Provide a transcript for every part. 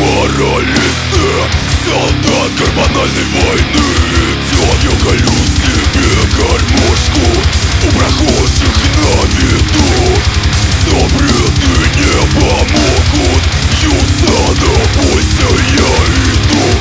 Моралисты, солдат гормональной войны. Идет, я колю себе гармошку у прохожих на виду. Запреты не помогут, Юсана, бойся, я иду.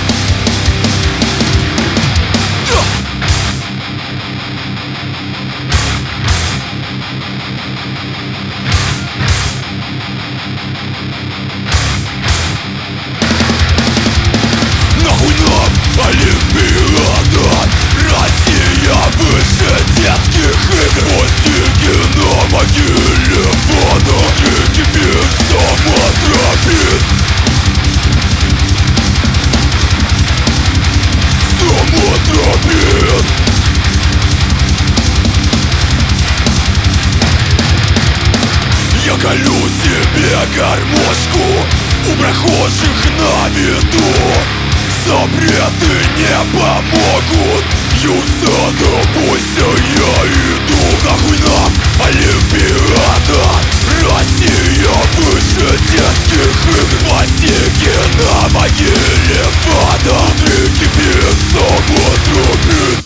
Нахуй нам Олимпиада, Россия выше детских игр. Постики на могиле вода, и теперь самотропит. Самотропит. Я колю себе гармошку у прохожих на виду. Запреты не помогут, Юсана, бойся, я иду. Нахуй нам Олимпиада, Россия выше детских игр. Пластики на могиле вода, внутри кипит, самотропит.